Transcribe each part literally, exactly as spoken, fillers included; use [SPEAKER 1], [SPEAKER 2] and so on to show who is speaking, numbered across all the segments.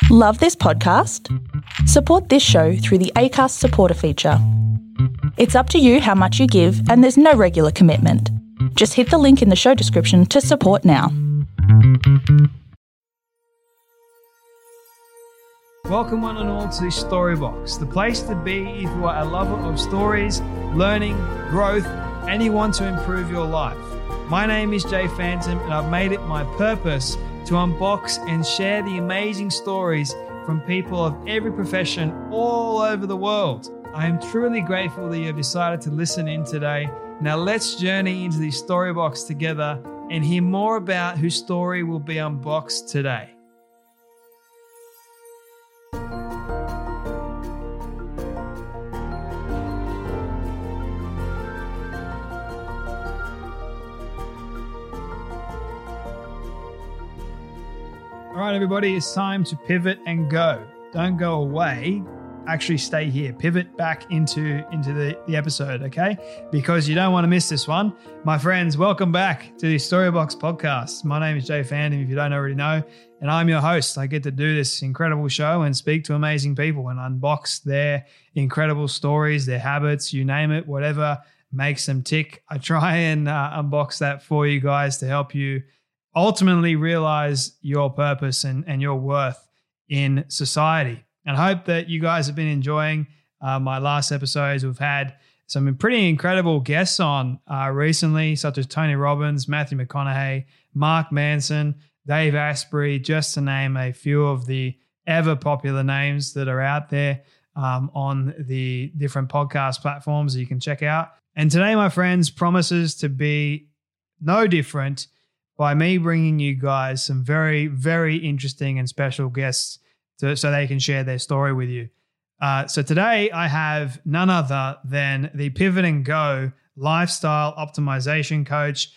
[SPEAKER 1] Love this podcast? Support this show through the Acast supporter feature. It's up to you how much you give, and there's no regular commitment. Just hit the link in the show description to support now.
[SPEAKER 2] Welcome one and all to Storybox, the place to be if you are a lover of stories, learning, growth, and you want to improve your life. My name is Jay Phantom, and I've made it my purpose to unbox and share the amazing stories from people of every profession all over the world. I am truly grateful that you have decided to listen in today. Now let's journey into the Storybox together and hear more about whose story will be unboxed today. All right, everybody, it's time to pivot and go. Don't go away. Actually stay here. Pivot back into, into the, the episode, okay? Because you don't want to miss this one. My friends, welcome back to the Storybox podcast. My name is Jay Phantom, if you don't already know, and I'm your host. I get to do this incredible show and speak to amazing people and unbox their incredible stories, their habits, you name it, whatever makes them tick. I try and uh, unbox that for you guys to help you ultimately realize your purpose and, and your worth in society. And I hope that you guys have been enjoying uh, my last episodes. We've had some pretty incredible guests on uh, recently, such as Tony Robbins, Matthew McConaughey, Mark Manson, Dave Asprey, just to name a few of the ever popular names that are out there um, on the different podcast platforms that you can check out. And today, my friends, promises to be no different by me bringing you guys some very, very interesting and special guests to, so they can share their story with you. Uh, so today I have none other than the Pivot and Go lifestyle optimization coach,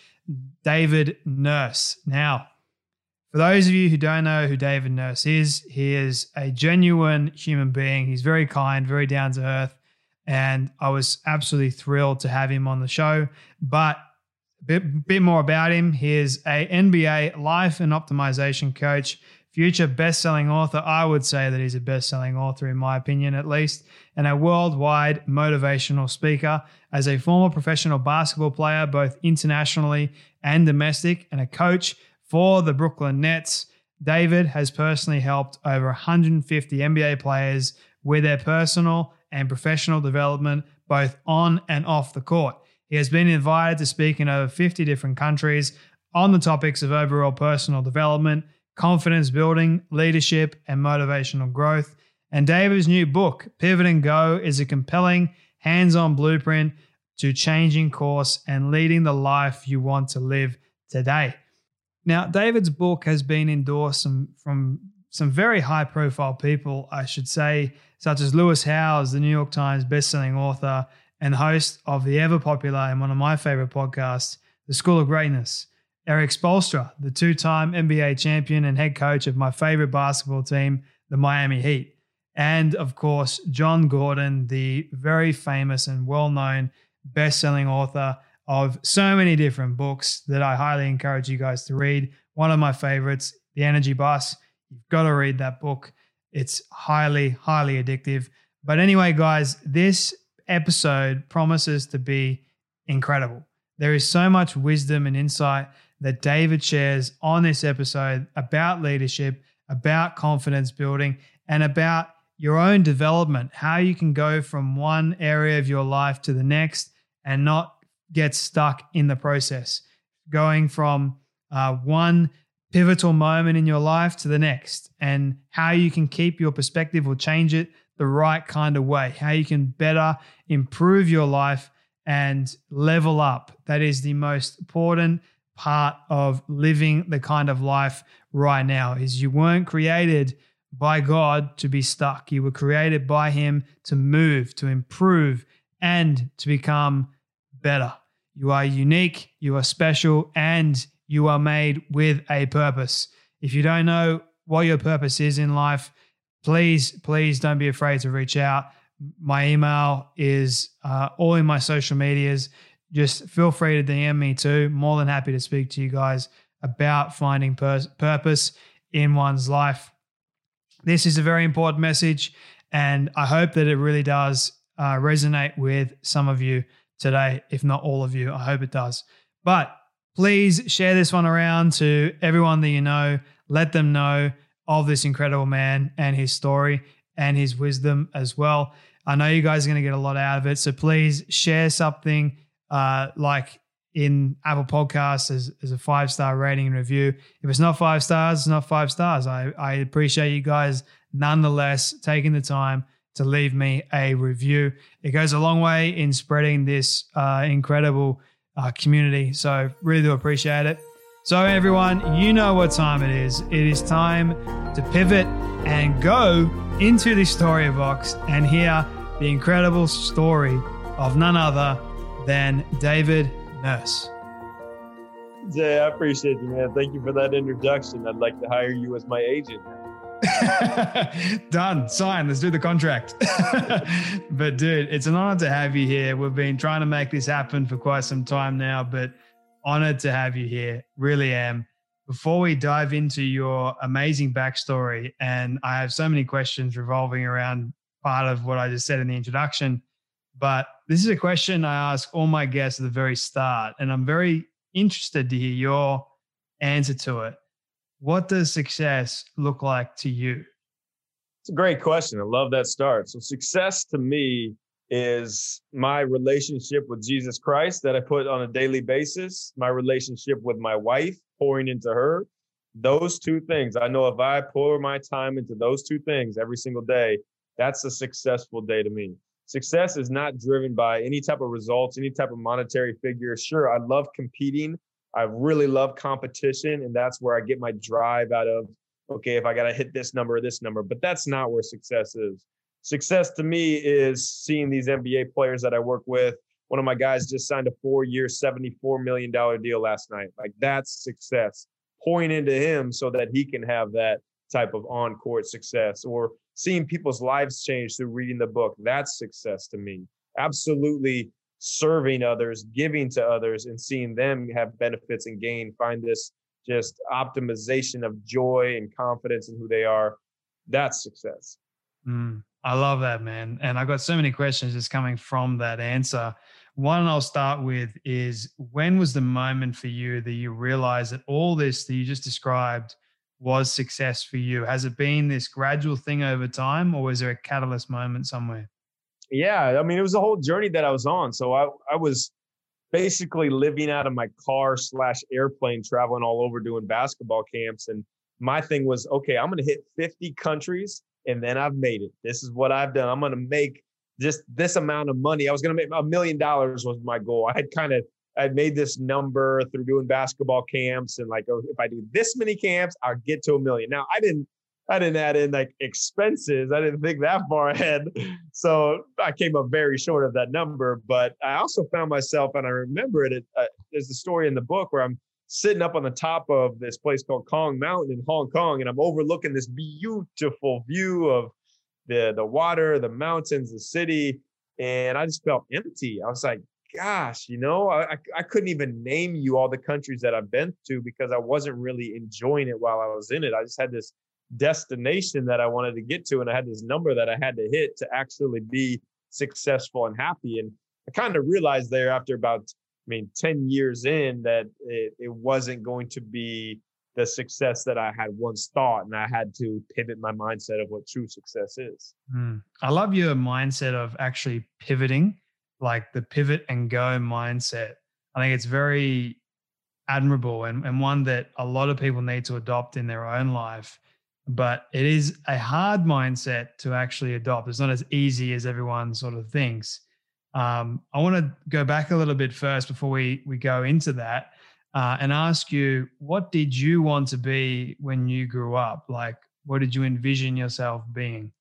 [SPEAKER 2] David Nurse. Now, for those of you who don't know who David Nurse is, he is a genuine human being. He's very kind, very down to earth, and I was absolutely thrilled to have him on the show. But a bit, bit more about him. He is a N B A life and optimization coach, future best-selling author. I would say that he's a best-selling author in my opinion at least, and a worldwide motivational speaker. As a former professional basketball player, both internationally and domestic, and a coach for the Brooklyn Nets, David has personally helped over one hundred fifty N B A players with their personal and professional development, both on and off the court. He has been invited to speak in over fifty different countries on the topics of overall personal development, confidence building, leadership, and motivational growth. And David's new book, Pivot and Go, is a compelling, hands-on blueprint to changing course and leading the life you want to live today. Now, David's book has been endorsed some, from some very high-profile people, I should say, such as Lewis Howes, the New York Times bestselling author and host of the ever-popular and one of my favorite podcasts, The School of Greatness. Eric Spoelstra, the two-time N B A champion and head coach of my favorite basketball team, the Miami Heat. And, of course, John Gordon, the very famous and well-known best-selling author of so many different books that I highly encourage you guys to read. One of my favorites, The Energy Bus. You've got to read that book. It's highly, highly addictive. But anyway, guys, this episode promises to be incredible. There is so much wisdom and insight that David shares on this episode about leadership, about confidence building, and about your own development, how you can go from one area of your life to the next and not get stuck in the process, going from uh, one pivotal moment in your life to the next, and how you can keep your perspective or change it the right kind of way, how you can better improve your life and level up. That is the most important part of living the kind of life right now, is you weren't created by God to be stuck. You were created by Him to move, to improve, and to become better. You are unique, you are special, and you are made with a purpose. If you don't know what your purpose is in life, please, please don't be afraid to reach out. My email is uh, all in my social medias. Just feel free to D M me too. More than happy to speak to you guys about finding pur- purpose in one's life. this is a very important message, and I hope that it really does uh, resonate with some of you today, if not all of you. I hope it does. But please share this one around to everyone that you know. Let them know of this incredible man and his story and his wisdom as well. I know you guys are going to get a lot out of it, so please share something uh, like in Apple Podcasts as, as a five-star rating and review. If it's not five stars, it's not five stars. I, I appreciate you guys nonetheless taking the time to leave me a review. It goes a long way in spreading this uh, incredible uh, community. So really do appreciate it. So everyone, you know what time it is. It is time to pivot and go into the story box and hear the incredible story of none other than David Nurse.
[SPEAKER 3] Jay, I appreciate you, man. Thank you for that introduction. I'd like to hire you as my agent.
[SPEAKER 2] Done. Sign. Let's do the contract. But dude, it's an honor to have you here. We've been trying to make this happen for quite some time now, but honored to have you here. Really am. Before we dive into your amazing backstory, and I have so many questions revolving around part of what I just said in the introduction, but this is a question I ask all my guests at the very start, and I'm very interested to hear your answer to it. What does success look like to you?
[SPEAKER 3] It's a great question. I love that start. So success to me is my relationship with Jesus Christ that I put on a daily basis, my relationship with my wife, pouring into her. Those two things, I know if I pour my time into those two things every single day, that's a successful day to me. Success is not driven by any type of results, any type of monetary figure. Sure, I love competing. I really love competition, and that's where I get my drive out of, okay, if I got to hit this number or this number, but that's not where success is. Success to me is seeing these N B A players that I work with. One of my guys just signed a four-year, seventy-four million dollars deal last night. Like, that's success. Pouring into him so that he can have that type of on-court success, or seeing people's lives change through reading the book. That's success to me. Absolutely serving others, giving to others, and seeing them have benefits and gain, find this just optimization of joy and confidence in who they are. That's success.
[SPEAKER 2] Mm, I love that, man. And I've got so many questions just coming from that answer. One I'll start with is, when was the moment for you that you realized that all this that you just described was success for you? Has it been this gradual thing over time, or was there a catalyst moment somewhere?
[SPEAKER 3] Yeah, I mean, it was a whole journey that I was on. So I, I was basically living out of my car slash airplane, traveling all over doing basketball camps. And my thing was, okay, I'm going to hit fifty countries, and then I've made it. This is what I've done. I'm going to make just this amount of money. I was going to make a million dollars was my goal. I had kind of, I made this number through doing basketball camps, and like, oh, if I do this many camps, I'll get to a million. Now I didn't, I didn't add in like expenses. I didn't think that far ahead. So I came up very short of that number, but I also found myself, and I remember it, uh, there's a story in the book where I'm sitting up on the top of this place called Kong Mountain in Hong Kong, and I'm overlooking this beautiful view of the, the water, the mountains, the city. And I just felt empty. I was like, gosh, you know, I, I couldn't even name you all the countries that I've been to, because I wasn't really enjoying it while I was in it. I just had this destination that I wanted to get to, and I had this number that I had to hit to actually be successful and happy. And I kind of realized there after about, I mean, ten years in, that it, it wasn't going to be the success that I had once thought, and I had to pivot my mindset of what true success is.
[SPEAKER 2] Mm. I love your mindset of actually pivoting, like the pivot and go mindset. I think it's very admirable, and, and one that a lot of people need to adopt in their own life. But it is a hard mindset to actually adopt. It's not as easy as everyone sort of thinks. Um, I want to go back a little bit first before we, we go into that uh, and ask you, what did you want to be when you grew up? Like, what did you envision yourself being?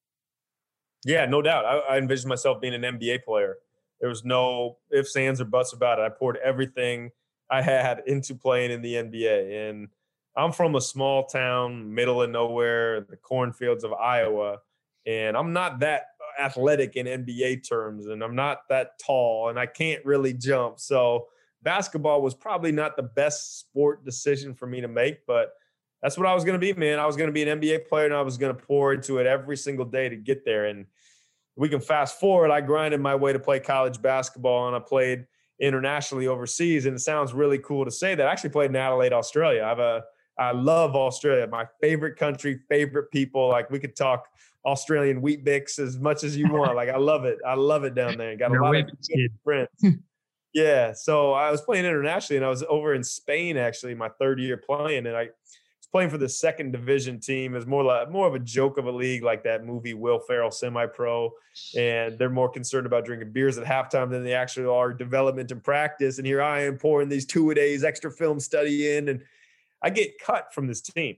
[SPEAKER 3] Yeah, no doubt. I, I envisioned myself being an N B A player. There was no ifs, ands, or buts about it. I poured everything I had into playing in the N B A. And I'm from a small town, middle of nowhere, the cornfields of Iowa, and I'm not that athletic in N B A terms, and I'm not that tall, and I can't really jump. So basketball was probably not the best sport decision for me to make, but that's what I was going to be, man. I was going to be an N B A player, and I was going to pour into it every single day to get there. And we can fast forward. I grinded my way to play college basketball, and I played internationally overseas. And it sounds really cool to say that. I actually played in Adelaide, Australia. I have a, I love Australia. My favorite country, favorite people. Like, we could talk Australian wheat bix as much as you want. Like, I love it. I love it down there. Got a lot of good friends. Yeah. So I was playing internationally, and I was over in Spain, actually, my third year playing. And I was playing for the second division team. It was more like more of a joke of a league, like that movie Will Ferrell, Semi-Pro. And they're more concerned about drinking beers at halftime than they actually are development and practice. And here I am pouring these two-a-days extra film study in, and I get cut from this team.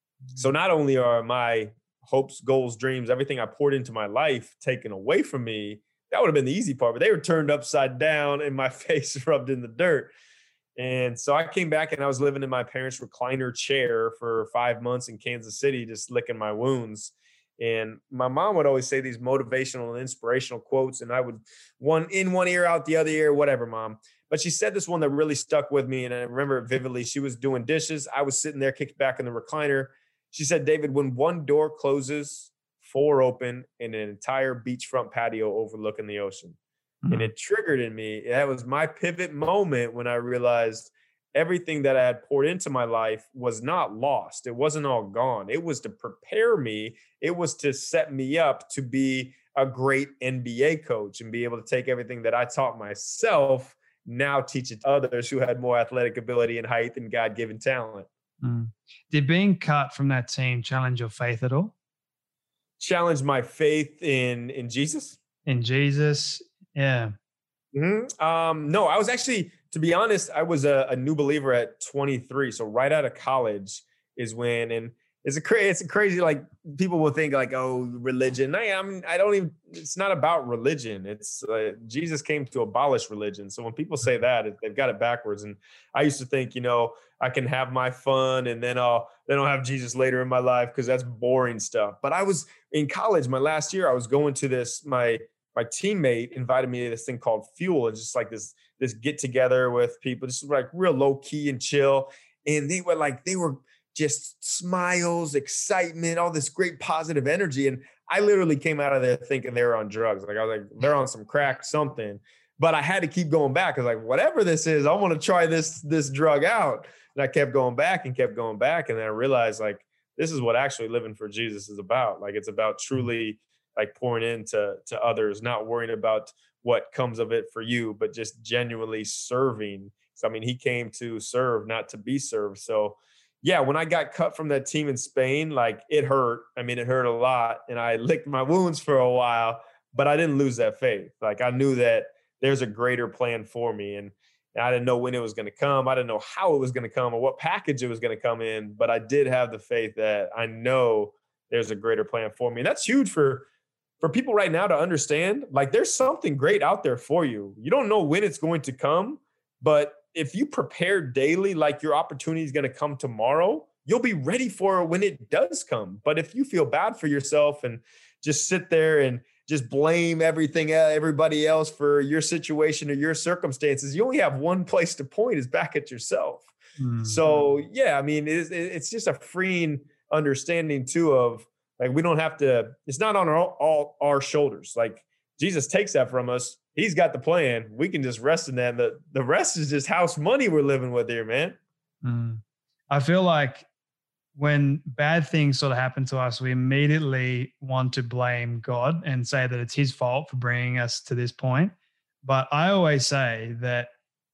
[SPEAKER 3] So not only are my hopes, goals, dreams, everything I poured into my life taken away from me, that would have been the easy part, but they were turned upside down and my face rubbed in the dirt. And so I came back, and I was living in my parents' recliner chair for five months in Kansas City, just licking my wounds. And my mom would always say these motivational and inspirational quotes, and I would one in one ear, out the other ear, whatever, Mom. But she said this one that really stuck with me, and I remember it vividly. She was doing dishes. I was sitting there, kicked back in the recliner. She said, David, when one door closes, four open, and an entire beachfront patio overlooking the ocean. Mm-hmm. And it triggered in me. That was my pivot moment when I realized everything that I had poured into my life was not lost. It wasn't all gone. It was to prepare me. It was to set me up to be a great N B A coach and be able to take everything that I taught myself, now teach it to others who had more athletic ability and height and God-given talent.
[SPEAKER 2] Mm. Did being cut from that team challenge your faith at all?
[SPEAKER 3] Challenge my faith in, in Jesus?
[SPEAKER 2] In Jesus, yeah.
[SPEAKER 3] Mm-hmm. Um, no, I was actually, to be honest, I was a, a new believer at twenty-three. So right out of college is when, and it's a crazy, it's a crazy, like, people will think like, oh, religion. I am, I don't even, it's not about religion. It's uh, Jesus came to abolish religion. So when people say that, they've got it backwards. And I used to think, you know, I can have my fun and then I'll, then I'll have Jesus later in my life, because that's boring stuff. But I was in college, my last year, I was going to this, my, my teammate invited me to this thing called Fuel. And just like this, this get together with people, just like real low key and chill. And they were like, they were just smiles, excitement, all this great positive energy. And I literally came out of there thinking they were on drugs. Like, I was like, they're on some crack, something. But I had to keep going back. I was like, whatever this is, I want to try this, this drug out. And I kept going back and kept going back. And then I realized, like, this is what actually living for Jesus is about. Like, it's about truly like pouring into to others, not worrying about what comes of it for you, but just genuinely serving. So, I mean, he came to serve, not to be served. So yeah, when I got cut from that team in Spain, like, it hurt. I mean, it hurt a lot, and I licked my wounds for a while, but I didn't lose that faith. Like, I knew that there's a greater plan for me, and, and I didn't know when it was going to come. I didn't know how it was going to come or what package it was going to come in, but I did have the faith that I know there's a greater plan for me. And that's huge for, for people right now to understand. Like, there's something great out there for you. You don't know when it's going to come, but if you prepare daily, like your opportunity is going to come tomorrow, you'll be ready for it when it does come. But if you feel bad for yourself and just sit there and just blame everything, everybody else for your situation or your circumstances, you only have one place to point, is back at yourself. Mm-hmm. So yeah, I mean, it's, it's just a freeing understanding too of, like, we don't have to, it's not on our, all our shoulders. Like, Jesus takes that from us. He's got the plan. We can just rest in that. The, the rest is just house money we're living with here, man.
[SPEAKER 2] Mm. I feel like when bad things sort of happen to us, we immediately want to blame God and say that it's his fault for bringing us to this point. But I always say that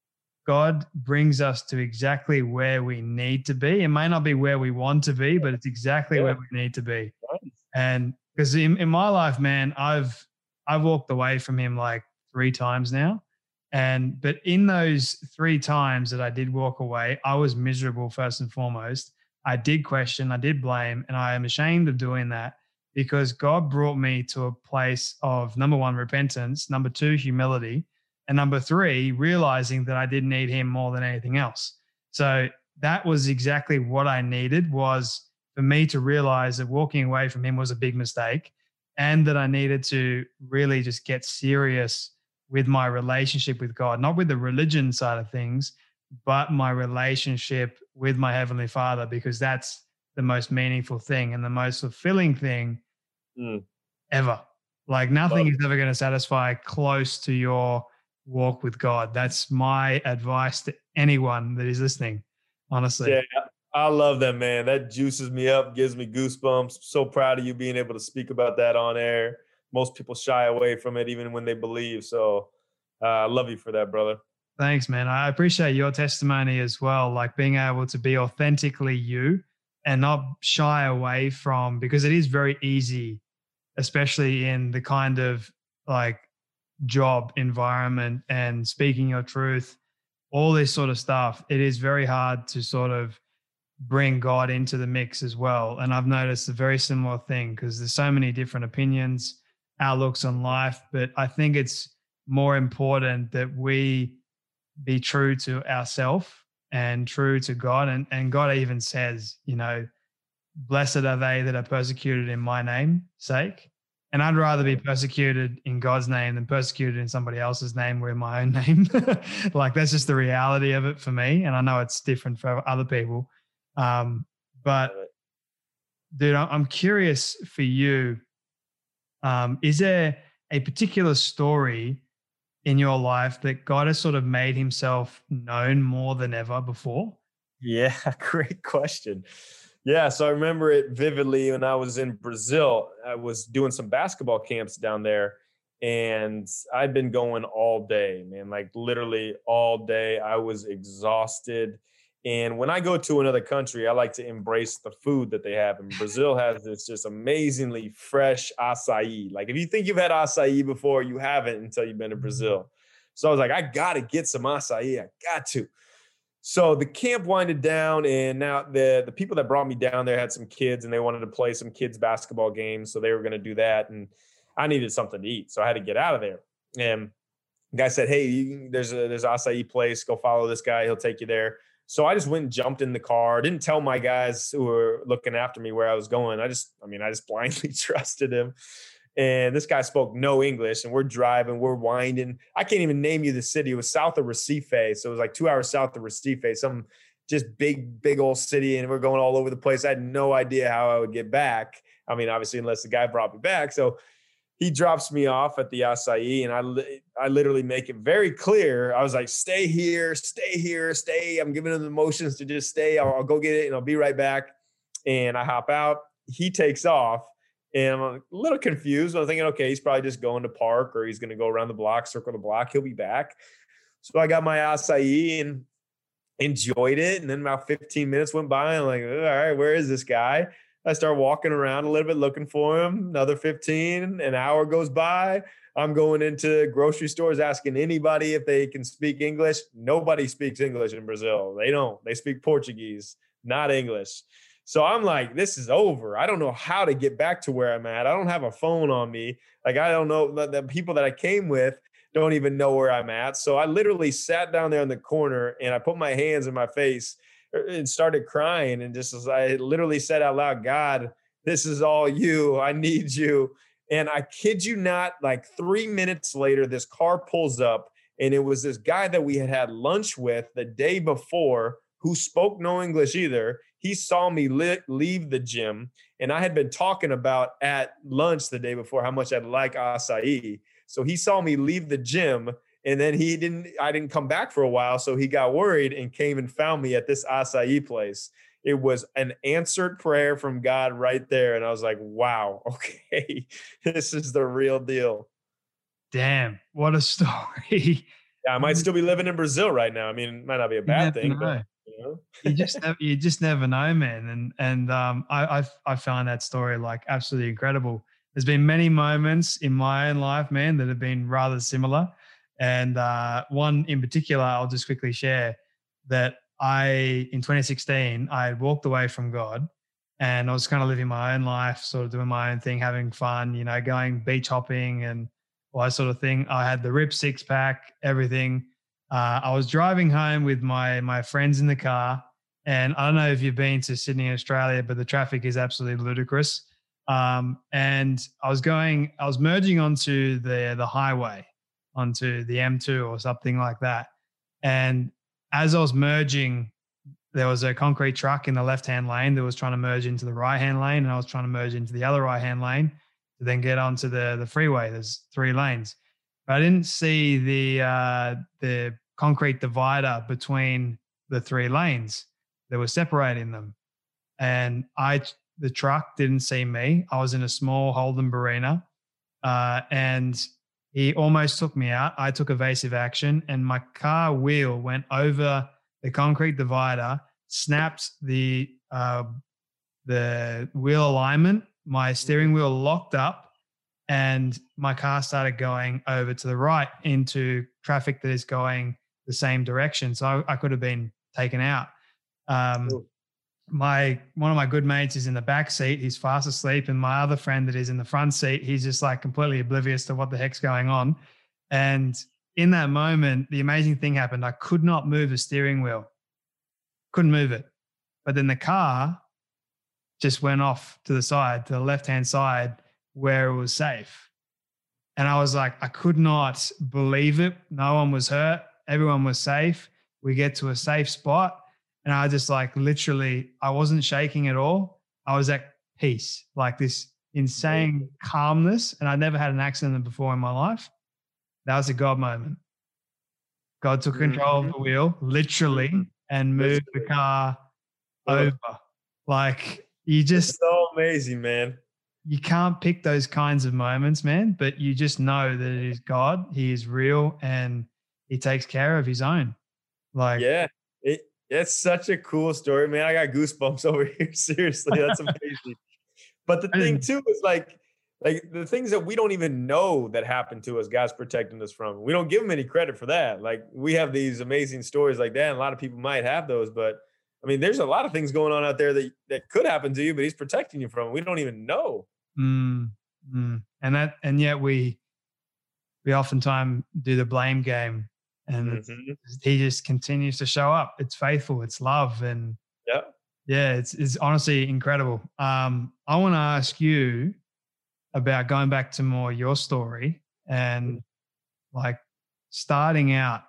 [SPEAKER 2] God brings us to exactly where we need to be. It may not be where we want to be, but it's exactly yeah. where we need to be. Nice. And because in, in my life, man, I've I've walked away from him like three times now. And, but in those three times that I did walk away, I was miserable first and foremost. I did question, I did blame, and I am ashamed of doing that, because God brought me to a place of, number one, repentance, number two, humility, and number three, realizing that I did need him more than anything else. So that was exactly what I needed, was for me to realize that walking away from him was a big mistake, and that I needed to really just get serious with my relationship with God, not with the religion side of things, but my relationship with my Heavenly Father, because that's the most meaningful thing and the most fulfilling thing
[SPEAKER 3] Mm.
[SPEAKER 2] ever. Like nothing
[SPEAKER 3] Love
[SPEAKER 2] is ever going to satisfy close to your walk with God. That's my advice to anyone that is listening, honestly.
[SPEAKER 3] Yeah, I love that, man. That juices me up, gives me goosebumps. So proud of you being able to speak about that on air. Most people shy away from it even when they believe. So uh, I love you for that, brother.
[SPEAKER 2] Thanks, man. I appreciate your testimony as well, like being able to be authentically you and not shy away from, because it is very easy, especially in the kind of like job environment and speaking your truth, all this sort of stuff. It is very hard to sort of bring God into the mix as well. And I've noticed a very similar thing because there's so many different opinions, outlooks on life, but I think it's more important that we be true to ourselves and true to God. And, and God even says, you know, blessed are they that are persecuted in my name's sake. And I'd rather be persecuted in God's name than persecuted in somebody else's name or in my own name. Like that's just the reality of it for me. And I know it's different for other people. Um, but dude, I'm curious for you. Um, is there a particular story in your life that God has sort of made himself known more than ever before?
[SPEAKER 3] Yeah, great question. Yeah, so I remember it vividly when I was in Brazil. I was doing some basketball camps down there, and I'd been going all day, man, like literally all day. I was exhausted. And when I go to another country, I like to embrace the food that they have. And Brazil has this just amazingly fresh acai. Like if you think you've had acai before, you haven't until you've been to Brazil. So I was like, I got to get some acai. I got to. So the camp winded down, and now the, the people that brought me down there had some kids, and they wanted to play some kids basketball games. So they were going to do that. And I needed something to eat. So I had to get out of there. And the guy said, hey, you, there's a there's an acai place. Go follow this guy. He'll take you there. So I just went and jumped in the car. Didn't tell my guys who were looking after me where I was going. I just, I mean, I just blindly trusted him. And this guy spoke no English, and we're driving, we're winding. I can't even name you the city. It was south of Recife. So it was like two hours south of Recife, some just big, big old city. And we're going all over the place. I had no idea how I would get back. I mean, obviously, unless the guy brought me back. So he drops me off at the acai, and I, I literally make it very clear. I was like, stay here, stay here, stay. I'm giving him the motions to just stay. I'll, I'll go get it, and I'll be right back. And I hop out. He takes off, and I'm a little confused. I was thinking, okay, he's probably just going to park, or he's going to go around the block, circle the block. He'll be back. So I got my acai and enjoyed it. And then about fifteen minutes went by. I'm like, all right, where is this guy? I start walking around a little bit looking for him. Another fifteen, an hour goes by. I'm going into grocery stores asking anybody if they can speak English. Nobody speaks English in Brazil. They don't. They speak Portuguese, not English. So I'm like, this is over. I don't know how to get back to where I'm at. I don't have a phone on me. Like, I don't know. The, the people that I came with don't even know where I'm at. So I literally sat down there in the corner, and I put my hands in my face and started crying, and just as I literally said out loud, God, this is all you. I need you. And I kid you not, like three minutes later, this car pulls up, and it was this guy that we had had lunch with the day before who spoke no English either. He saw me li- leave the gym, and I had been talking about at lunch the day before how much I'd like acai. So he saw me leave the gym, and then he didn't, I didn't come back for a while. So he got worried and came and found me at this acai place. It was an answered prayer from God right there. And I was like, wow, okay, this is the real deal.
[SPEAKER 2] Damn, what a story.
[SPEAKER 3] Yeah, I might still be living in Brazil right now. I mean, it might not be a bad thing, but you know.
[SPEAKER 2] you just never, you just never know, man. And and um, I, I I found that story like absolutely incredible. There's been many moments in my own life, man, that have been rather similar. And uh, one in particular, I'll just quickly share that I, in twenty sixteen, I walked away from God, and I was kind of living my own life, sort of doing my own thing, having fun, you know, going beach hopping and all that sort of thing. I had the rip six pack, everything. Uh, I was driving home with my my friends in the car, and I don't know if you've been to Sydney, Australia, but the traffic is absolutely ludicrous. Um, and I was going, I was merging onto the the highway, onto the M two or something like that. And as I was merging there was a concrete truck in the left-hand lane that was trying to merge into the right-hand lane, and I was trying to merge into the other right-hand lane to then get onto the, the freeway. There's three lanes. But I didn't see the uh, the concrete divider between the three lanes that was separating them. And I, the truck didn't see me. I was in a small Holden Barina, uh, and he almost took me out. I took evasive action, and my car wheel went over the concrete divider, snapped the uh, the wheel alignment. My steering wheel locked up, and my car started going over to the right into traffic that is going the same direction. So I, I could have been taken out. Um, my one of my good mates is in the back seat. He's fast asleep, and my other friend that is in the front seat, he's just like completely oblivious to what the heck's going on. And in that moment, the amazing thing happened. I could not move the steering wheel. Couldn't move it. But then the car just went off to the side, to the left-hand side where it was safe. And I was like, I could not believe it. No one was hurt. Everyone was safe. We get to a safe spot. And I just like literally, I wasn't shaking at all. I was at peace, like this insane calmness. And I'd never had an accident before in my life. That was a God moment. God took control mm-hmm. of the wheel, literally, mm-hmm. and moved the car over. Like you just
[SPEAKER 3] it's so amazing, man.
[SPEAKER 2] You can't pick those kinds of moments, man, but you just know that it is God. He is real, and he takes care of his own. Like,
[SPEAKER 3] yeah, it, it's such a cool story, man. I got goosebumps over here. Seriously, that's amazing. But the thing too is like, like the things that we don't even know that happened to us, God's protecting us from. We don't give him any credit for that. Like we have these amazing stories like that, and a lot of people might have those, but I mean, there's a lot of things going on out there that, that could happen to you, but he's protecting you from it. We don't even know.
[SPEAKER 2] Mm, mm. And that, and yet we, we oftentimes do the blame game, and mm-hmm. he just continues to show up. It's faithful. It's love. And
[SPEAKER 3] yeah,
[SPEAKER 2] yeah, it's, it's honestly incredible. Um, I want to ask you about going back to more your story and like starting out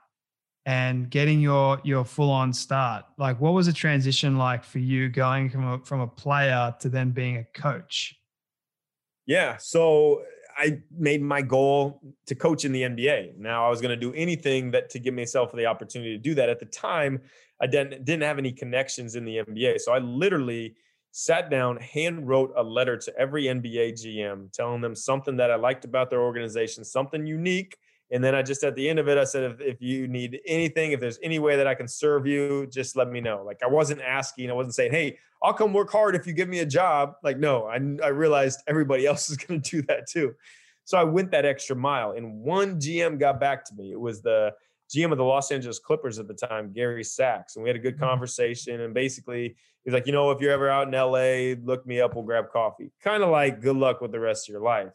[SPEAKER 2] and getting your your full on start. Like, what was the transition like for you going from a, from a player to then being a coach?
[SPEAKER 3] Yeah, so I made my goal to coach in the N B A. Now I was going to do anything that to give myself the opportunity to do that. At the time, I didn't didn't have any connections in the N B A, so I literally sat down, hand wrote a letter to every N B A G M, telling them something that I liked about their organization, something unique. And then I just, at the end of it, I said, if, if you need anything, if there's any way that I can serve you, just let me know. Like I wasn't asking, I wasn't saying, hey, I'll come work hard if you give me a job. Like, no, I, I realized everybody else is going to do that too. So I went that extra mile, and one G M got back to me. It was the G M of the Los Angeles Clippers at the time, Gary Sachs. And we had a good conversation. And basically he's like, you know, if you're ever out in L A, look me up, we'll grab coffee. Kind of like good luck with the rest of your life.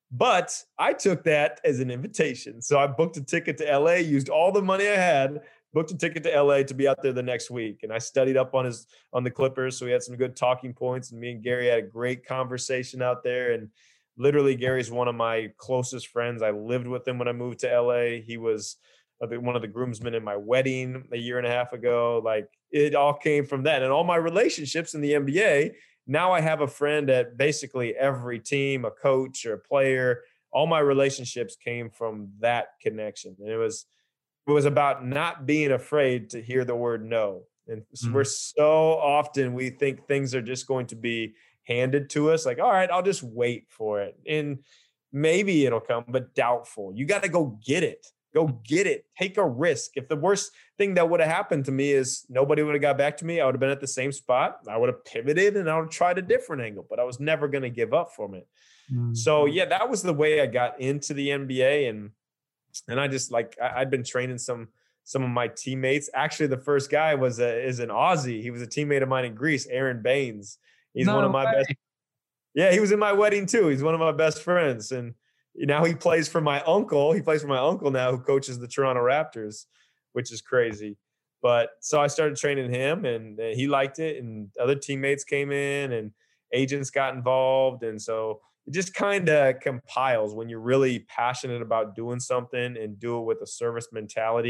[SPEAKER 3] But I took that as an invitation. So I booked a ticket to L A, used all the money I had, booked a ticket to L A to be out there the next week. And I studied up on his on the Clippers. So we had some good talking points. And me and Gary had a great conversation out there. And literally, Gary's one of my closest friends. I lived with him when I moved to L A. He was one of the groomsmen in my wedding a year and a half ago. Like it all came from that. And all my relationships in the N B A, now I have a friend at basically every team, a coach or a player. All my relationships came from that connection. And it was, it was about not being afraid to hear the word no. And mm-hmm. we're so often, we think things are just going to be handed to us. Like, all right, I'll just wait for it. And maybe it'll come, but doubtful. You got to go get it. Go get it. Take a risk. If the worst thing that would have happened to me is nobody would have got back to me, I would have been at the same spot. I would have pivoted and I would have tried a different angle, but I was never going to give up from it. Mm-hmm. So yeah, that was the way I got into the N B A. And, and I just like, I, I'd been training some, some of my teammates. Actually, the first guy was a, is an Aussie. He was a teammate of mine in Greece, Aaron Baines. He's no one of my way. best. Yeah. He was in my wedding too. He's one of my best friends. And now he plays for my uncle. He plays for my uncle now, who coaches the Toronto Raptors, which is crazy. But so I started training him, and he liked it, and other teammates came in, and agents got involved. And so it just kind of compiles when you're really passionate about doing something and do it with a service mentality.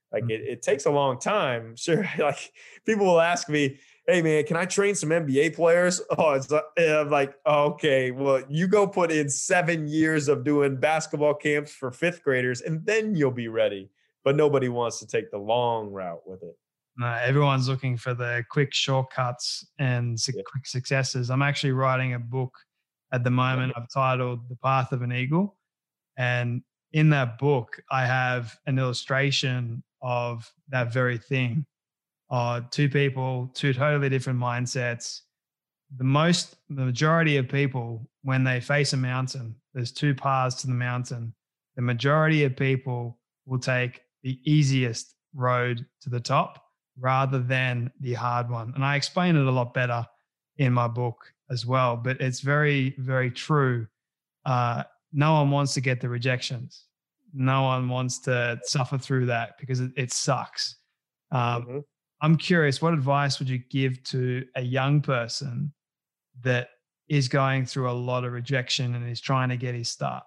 [SPEAKER 3] Like
[SPEAKER 2] Mm.
[SPEAKER 3] it, it takes a long time. Sure. Like people will ask me, hey man, can I train some N B A players? Oh, it's like, I'm like, okay, well, you go put in seven years of doing basketball camps for fifth graders and then you'll be ready. But nobody wants to take the long route with it.
[SPEAKER 2] No, everyone's looking for the quick shortcuts and su-
[SPEAKER 3] Yeah.
[SPEAKER 2] quick successes. I'm actually writing a book at the moment. I've titled The Path of an Eagle. And in that book, I have an illustration of that very thing. Uh, two people, two totally different mindsets. The most, the majority of people, when they face a mountain, there's two paths to the mountain. The majority of people will take the easiest road to the top rather than the hard one. And I explain it a lot better in my book as well, but it's very, very true. Uh, no one wants to get the rejections. No one wants to suffer through that because it, it sucks. Um,
[SPEAKER 3] Mhm.
[SPEAKER 2] I'm curious, what advice would you give to a young person that is going through a lot of rejection and is trying to get his start?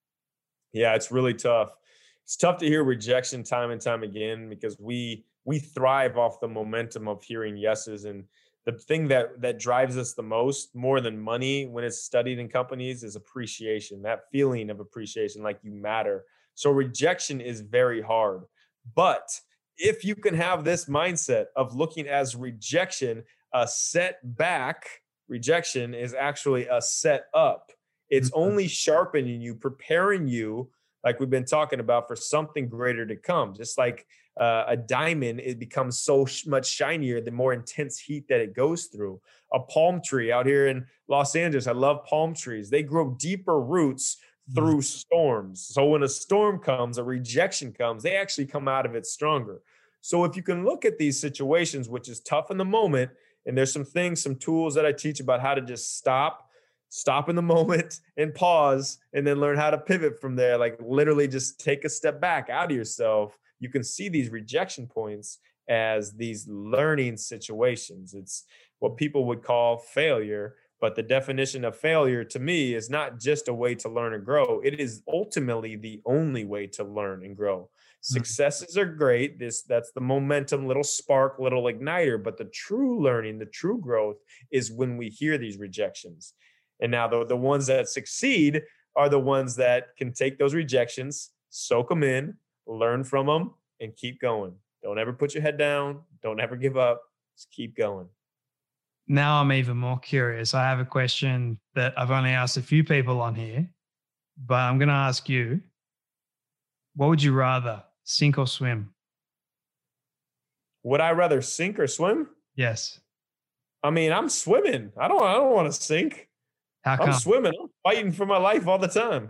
[SPEAKER 3] Yeah, it's really tough. It's tough to hear rejection time and time again because we we thrive off the momentum of hearing yeses. And the thing that that drives us the most, more than money when it's studied in companies, is appreciation, that feeling of appreciation, like you matter. So rejection is very hard. But if you can have this mindset of looking as rejection, a setback, rejection is actually a set up. It's
[SPEAKER 2] Mhm.
[SPEAKER 3] only sharpening you, preparing you, like we've been talking about, for something greater to come. Just like uh, a diamond, it becomes so sh- much shinier the more intense heat that it goes through. A palm tree out here in Los Angeles, I love palm trees. They grow deeper roots through storms. So when a storm comes, a rejection comes, they actually come out of it stronger. So if you can look at these situations, which is tough in the moment, and there's some things, some tools that I teach about how to just stop, stop in the moment and pause, and then learn how to pivot from there. Like literally just take a step back out of yourself. You can see these rejection points as these learning situations. It's what people would call failure. But the definition of failure to me is not just a way to learn and grow. It is ultimately the only way to learn and grow. Successes are great. This that's the momentum, little spark, little igniter. But the true learning, the true growth is when we hear these rejections. And now the, the ones that succeed are the ones that can take those rejections, soak them in, learn from them, and keep going. Don't ever put your head down. Don't ever give up. Just keep going.
[SPEAKER 2] Now I'm even more curious. I have a question that I've only asked a few people on here, but I'm going to ask you, what would you rather, sink or swim?
[SPEAKER 3] Would I rather sink or swim?
[SPEAKER 2] Yes.
[SPEAKER 3] I mean, I'm swimming. I don't I don't want to sink.
[SPEAKER 2] How
[SPEAKER 3] I'm
[SPEAKER 2] come?
[SPEAKER 3] swimming. I'm fighting for my life all the time.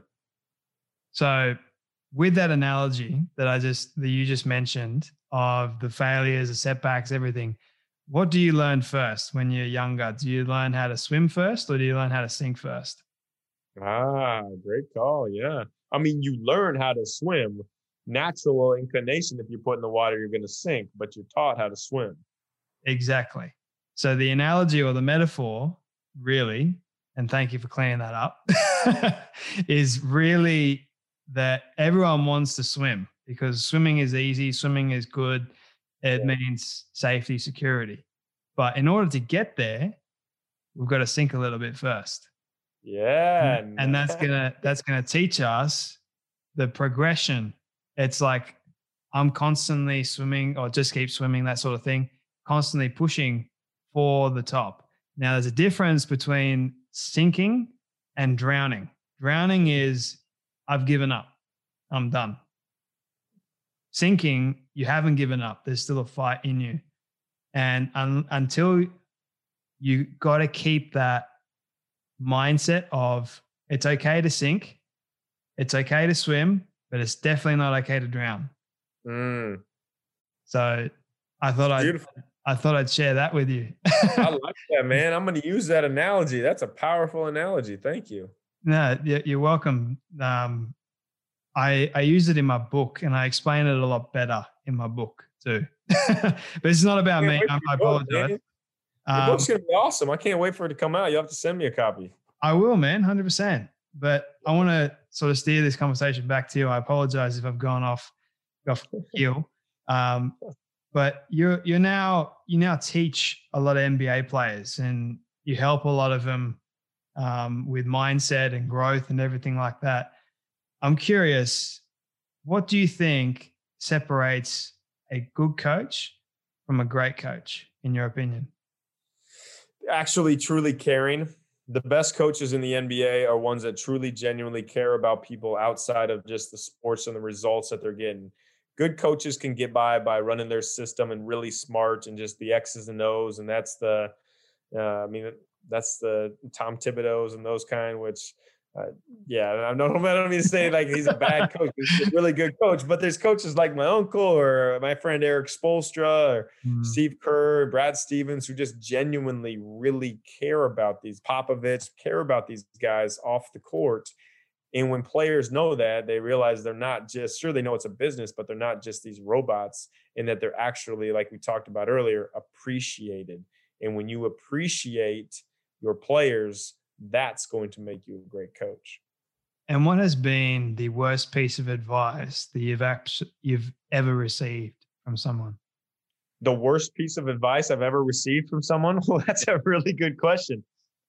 [SPEAKER 2] So with that analogy that I just, that you just mentioned of the failures, the setbacks, everything, what do you learn first when you're younger? Do you learn how to swim first or do you learn how to sink first?
[SPEAKER 3] Ah, great call. Yeah. I mean, you learn how to swim. Natural inclination, if you put in the water, you're going to sink, but you're taught how to swim.
[SPEAKER 2] Exactly. So the analogy or the metaphor really, and thank you for clearing that up, is really that everyone wants to swim because swimming is easy, swimming is good. It
[SPEAKER 3] Yeah.
[SPEAKER 2] means safety, security. But in order to get there, we've got to sink a little bit first.
[SPEAKER 3] Yeah.
[SPEAKER 2] And, and that's gonna that's gonna teach us the progression. It's like I'm constantly swimming or just keep swimming, that sort of thing, constantly pushing for the top. Now there's a difference between sinking and drowning. Drowning is I've given up. I'm done. Sinking, you haven't given up. There's still a fight in you. And un- until you got to keep that mindset of it's okay to sink, it's okay to swim, but it's definitely not okay to drown.
[SPEAKER 3] Mm,
[SPEAKER 2] So I thought I'd,
[SPEAKER 3] beautiful.
[SPEAKER 2] I thought I'd share that with you.
[SPEAKER 3] I like that, man. I'm going to use that analogy. That's a powerful analogy. Thank you.
[SPEAKER 2] No, y- you're welcome. Um, I I use it in my book, and I explain it a lot better in my book too. But it's not about
[SPEAKER 3] Can't
[SPEAKER 2] me.
[SPEAKER 3] wait
[SPEAKER 2] I,
[SPEAKER 3] for
[SPEAKER 2] I
[SPEAKER 3] your book,
[SPEAKER 2] apologize.
[SPEAKER 3] man. Your
[SPEAKER 2] Um,
[SPEAKER 3] book's going to be awesome. I can't wait for it to come out. You'll have to send me a copy.
[SPEAKER 2] I will, man, one hundred percent. But I want to sort of steer this conversation back to you. I apologize if I've gone off off keel. Um, but you're you're now you now teach a lot of N B A players, and you help a lot of them um, with mindset and growth and everything like that. I'm curious, what do you think separates a good coach from a great coach, in your opinion?
[SPEAKER 3] Actually, truly caring. The best coaches in the N B A are ones that truly, genuinely care about people outside of just the sports and the results that they're getting. Good coaches can get by by running their system and really smart and just the X's and O's, and that's the, uh, I mean, that's the Tom Thibodeau's and those kind. Which, uh, yeah, I don't, I don't mean to say like he's a bad coach. He's a really good coach, but there's coaches like my uncle or my friend Eric Spoelstra or
[SPEAKER 2] Mm.
[SPEAKER 3] Steve Kerr, Brad Stevens, who just genuinely really care about these Popovich, care about these guys off the court. And when players know that, they realize they're not just, sure, they know it's a business, but they're not just these robots, and that they're actually, like we talked about earlier, appreciated. And when you appreciate your players, that's going to make you a great coach.
[SPEAKER 2] And what has been the worst piece of advice that you've actually, you've ever received from someone?
[SPEAKER 3] The worst piece of advice I've ever received from someone? Well, that's a really good question.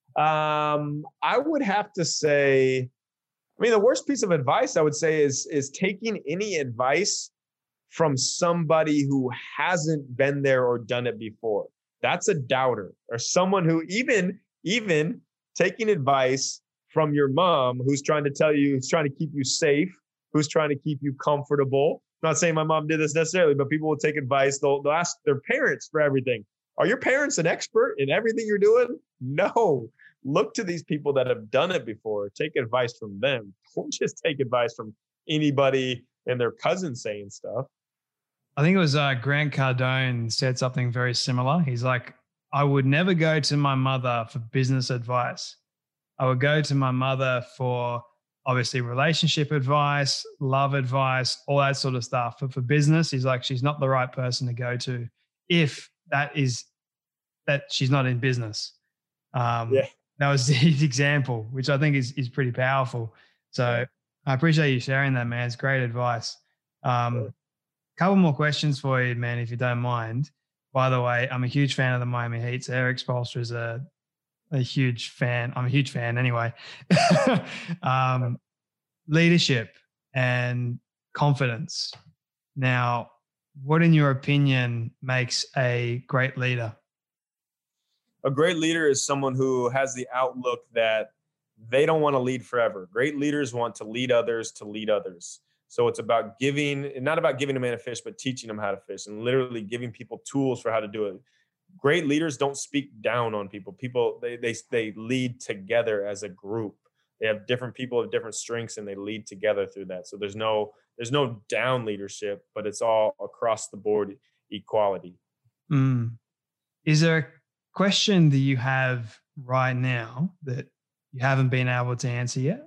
[SPEAKER 3] Um, I would have to say, I mean, the worst piece of advice I would say is, is taking any advice from somebody who hasn't been there or done it before. That's a doubter, or someone who even, even taking advice from your mom who's trying to tell you, who's trying to keep you safe, who's trying to keep you comfortable. I'm not saying my mom did this necessarily, but people will take advice. They'll, they'll ask their parents for everything. Are your parents an expert in everything you're doing? No. Look to these people that have done it before. Take advice from them. Don't just take advice from anybody and their cousin saying stuff.
[SPEAKER 2] I think it was uh, Grant Cardone said something very similar. He's like, I would never go to my mother for business advice. I would go to my mother for obviously relationship advice, love advice, all that sort of stuff. But for business, he's like, she's not the right person to go to if that is that she's not in business. Um, yeah. That was his example, which I think is is pretty powerful. So I appreciate you sharing that, man. It's great advice. Um,
[SPEAKER 3] Sure.
[SPEAKER 2] Couple more questions for you, man, if you don't mind. By the way, I'm a huge fan of the Miami Heat. So Eric Spoelstra is a, a huge fan. I'm a huge fan anyway. um, leadership and confidence. Now, what in your opinion makes a great leader?
[SPEAKER 3] A great leader is someone who has the outlook that they don't want to lead forever. Great leaders want to lead others to lead others. So it's about giving, not about giving a man a fish, but teaching them how to fish and literally giving people tools for how to do it. Great leaders don't speak down on people. People, they they they lead together as a group. They have different people of different strengths and they lead together through that. So there's no there's no down leadership, but it's all across the board equality.
[SPEAKER 2] Mm. Is there a question that you have right now that you haven't been able to answer yet?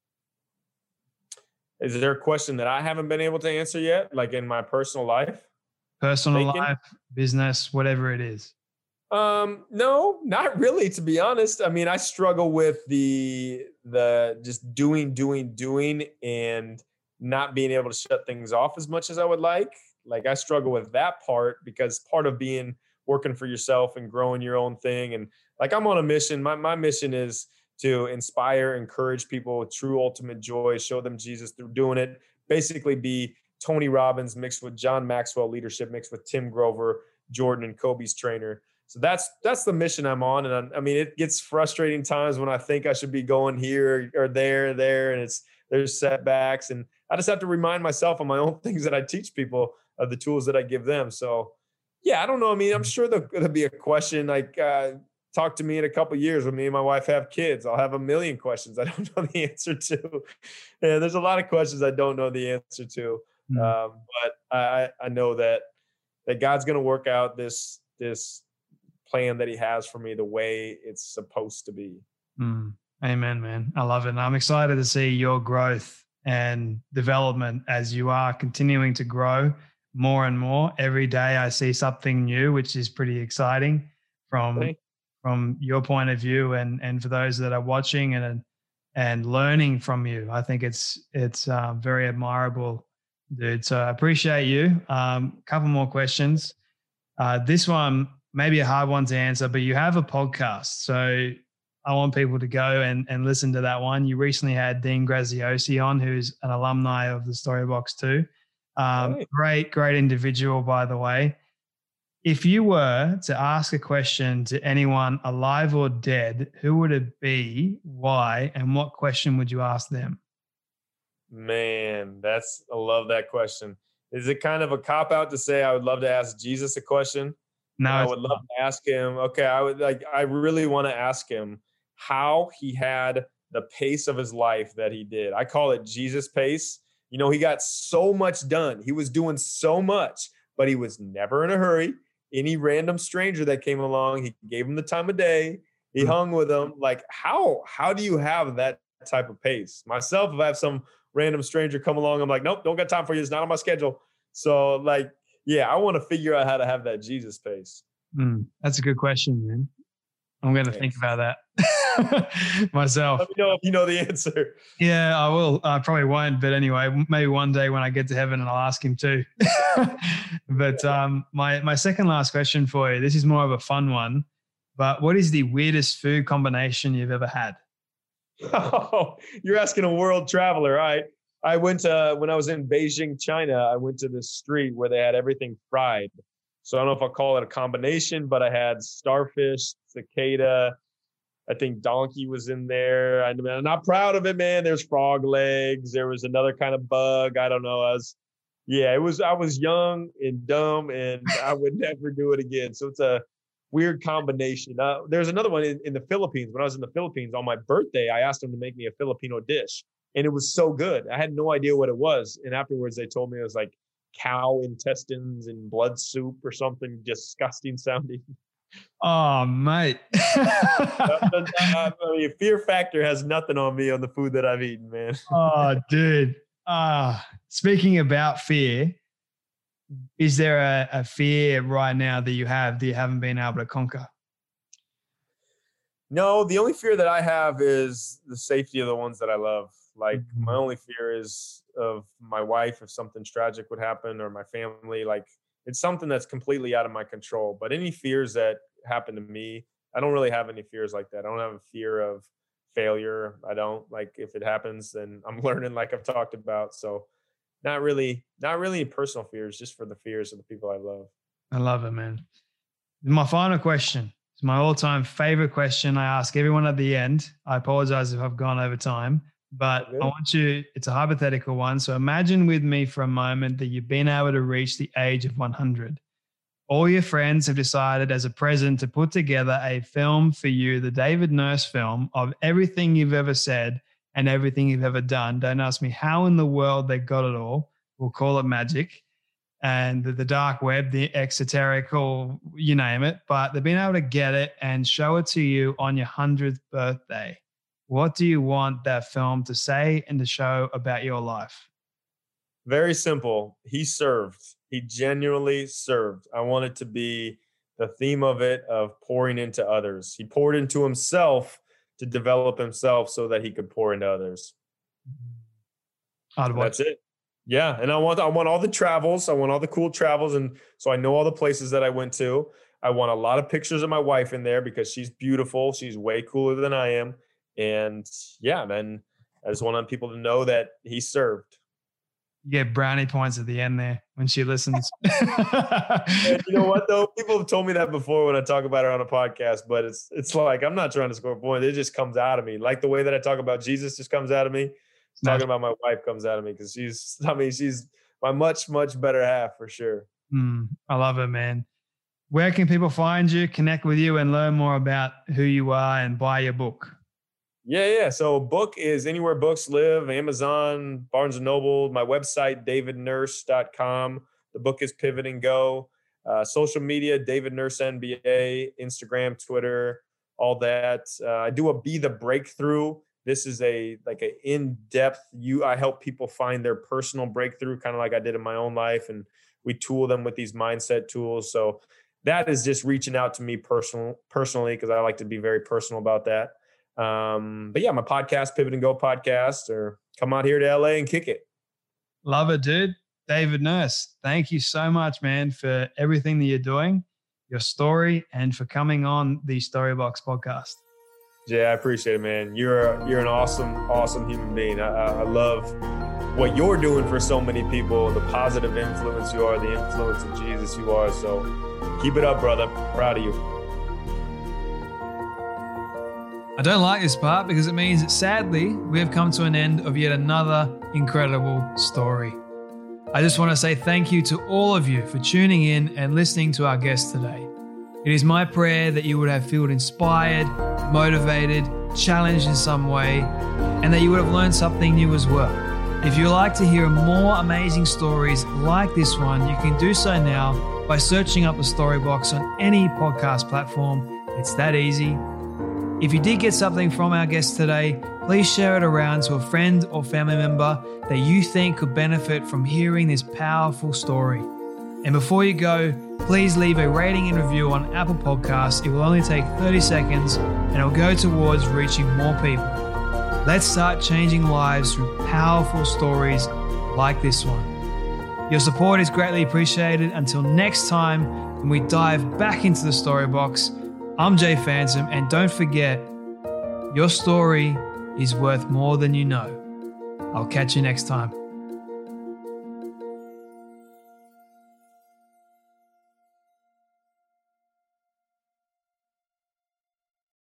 [SPEAKER 3] Is there a question that I haven't been able to answer yet, like in my personal life?
[SPEAKER 2] Personal Thinking? life, business, whatever it is.
[SPEAKER 3] Um, no, not really, to be honest. I mean, I struggle with the the just doing, doing, doing, and not being able to shut things off as much as I would like. Like I struggle with that part because part of being working for yourself and growing your own thing. And like I'm on a mission. My my mission is to inspire, encourage people with true ultimate joy, show them Jesus through doing it. Basically be Tony Robbins mixed with John Maxwell leadership, mixed with Tim Grover, Jordan and Kobe's trainer. So that's that's the mission I'm on. And I, I mean, it gets frustrating times when I think I should be going here or there, there, and it's there's setbacks. And I just have to remind myself of my own things that I teach people, of the tools that I give them. So yeah, I don't know. I mean, I'm sure there'll, there'll be a question like, uh, talk to me in a couple of years when me and my wife have kids. I'll have a million questions I don't know the answer to. Yeah, there's a lot of questions I don't know the answer to. Mm. Um, but I, I know that that God's going to work out this this plan that He has for me the way it's supposed to be.
[SPEAKER 2] Mm. Amen, man. I love it. And I'm excited to see your growth and development as you are continuing to grow more and more. Every day I see something new, which is pretty exciting from Thanks. from your point of view and, and for those that are watching and and learning from you. I think it's it's uh, very admirable dude. So I appreciate you. Um, couple more questions. Uh, this one may be a hard one to answer, but you have a podcast. So I want people to go and, and listen to that one. You recently had Dean Graziosi on, who's an alumni of the Storybox too. Um,
[SPEAKER 3] Right.
[SPEAKER 2] Great, great individual, by the way. If you were to ask a question to anyone alive or dead, who would it be, why, and what question would you ask them?
[SPEAKER 3] Man, that's I love that question. Is it kind of a cop out to say I would love to ask Jesus a question?
[SPEAKER 2] No,
[SPEAKER 3] I
[SPEAKER 2] it's
[SPEAKER 3] would love
[SPEAKER 2] not.
[SPEAKER 3] to ask him. Okay, I would like. I really want to ask him how he had the pace of his life that he did. I call it Jesus pace. You know, he got so much done. He was doing so much, but he was never in a hurry. Any random stranger that came along, he gave him the time of day. He
[SPEAKER 2] Mhm.
[SPEAKER 3] hung with them. Like how how do you have that type of pace? Myself, if I have some random stranger come along, I'm like, nope, don't got time for you. It's not on my schedule. So like, yeah, I want to figure out how to have that Jesus pace.
[SPEAKER 2] Mm, that's a good question, man. I'm going to think about that myself.
[SPEAKER 3] Let me know if you know the answer.
[SPEAKER 2] Yeah, I will. I probably won't, but anyway, maybe one day when I get to heaven, and I'll ask him too. But um, my my second last question for you. This is more of a fun one, but what is the weirdest food combination you've ever had?
[SPEAKER 3] Oh, you're asking a world traveler. I I went to when I was in Beijing, China. I went to this street where they had everything fried. So I don't know if I'll call it a combination, but I had starfish, cicada. I think donkey was in there. I, I'm not proud of it, man. There's frog legs. There was another kind of bug. I don't know. I was, yeah, it was. I was young and dumb, and I would never do it again. So it's a weird combination. Uh, there's another one in, in the Philippines. When I was in the Philippines on my birthday, I asked them to make me a Filipino dish, and it was so good. I had no idea what it was, and afterwards they told me it was like cow intestines and blood soup or something disgusting sounding.
[SPEAKER 2] Oh, mate.
[SPEAKER 3] I mean, fear factor has nothing on me on the food that I've eaten, man.
[SPEAKER 2] Oh, dude. Ah, speaking about fear, is there a, a fear right now that you have that you haven't been able to conquer?
[SPEAKER 3] No, the only fear that I have is the safety of the ones that I love. Like
[SPEAKER 2] Mhm.
[SPEAKER 3] my only fear is of my wife if something tragic would happen, or my family. Like it's something that's completely out of my control. But any fears that happen to me, I don't really have any fears like that. I don't have a fear of failure. I don't like if it happens, then I'm learning like I've talked about. So not really, not really any personal fears, just for the fears of the people I love.
[SPEAKER 2] I love it, man. My final question. It's my all-time favorite question I ask everyone at the end. I apologize if I've gone over time, but
[SPEAKER 3] Good.
[SPEAKER 2] I want you, it's a hypothetical one. So imagine with me for a moment that you've been able to reach the age of one hundred. All your friends have decided as a present to put together a film for you, the David Nurse film of everything you've ever said and everything you've ever done. Don't ask me how in the world they got it all. We'll call it magic. And the, the dark web, the exoterical, you name it. But they've been able to get it and show it to you on your hundredth birthday. What do you want that film to say and to show about your life?
[SPEAKER 3] Very simple. He served. He genuinely served. I want it to be the theme of it of pouring into others. He poured into himself to develop himself so that he could pour into others.
[SPEAKER 2] I'd
[SPEAKER 3] And
[SPEAKER 2] watch
[SPEAKER 3] that's it. Yeah, and I want I want all the travels. I want all the cool travels, and so I know all the places that I went to. I want a lot of pictures of my wife in there because she's beautiful. She's way cooler than I am, and yeah, man, I just want people to know that he served.
[SPEAKER 2] You get brownie points at the end there when she listens.
[SPEAKER 3] And you know what though? People have told me that before when I talk about her on a podcast, but it's it's like I'm not trying to score points. It just comes out of me. Like the way that I talk about Jesus just comes out of me. Talking about my wife comes out of me because she's, I mean, she's my much, much better half for sure.
[SPEAKER 2] Mm, I love it, man. Where can people find you, connect with you, and learn more about who you are and buy your book?
[SPEAKER 3] Yeah, yeah. So book is anywhere books live, Amazon, Barnes and Noble, my website, david nurse dot com. The book is Pivot and Go. Uh, social media, David Nurse N B A, Instagram, Twitter, all that. Uh, I do a Be the Breakthrough. This is a like an in-depth, you I help people find their personal breakthrough, kind of like I did in my own life. And we tool them with these mindset tools. So that is just reaching out to me personal, personally, because I like to be very personal about that. Um, but yeah, my podcast, Pivot and Go podcast, or come out here to L A and kick it.
[SPEAKER 2] Love it, dude. David Nurse, thank you so much, man, for everything that you're doing, your story, and for coming on the Storybox podcast.
[SPEAKER 3] Jay, I appreciate it, man. You're you're an awesome, awesome human being. I, I love what you're doing for so many people, the positive influence you are, the influence of Jesus you are. So keep it up, brother. Proud of you.
[SPEAKER 2] I don't like this part because it means that sadly, we have come to an end of yet another incredible story. I just want to say thank you to all of you for tuning in and listening to our guest today. It is my prayer that you would have felt inspired, motivated, challenged in some way, and that you would have learned something new as well. If you'd like to hear more amazing stories like this one, you can do so now by searching up the Storybox on any podcast platform. It's that easy. If you did get something from our guest today, please share it around to a friend or family member that you think could benefit from hearing this powerful story. And before you go, please leave a rating and review on Apple Podcasts. It will only take thirty seconds and it will go towards reaching more people. Let's start changing lives through powerful stories like this one. Your support is greatly appreciated. Until next time, when we dive back into the Storybox, I'm Jay Phantom, and don't forget, your story is worth more than you know. I'll catch you next time.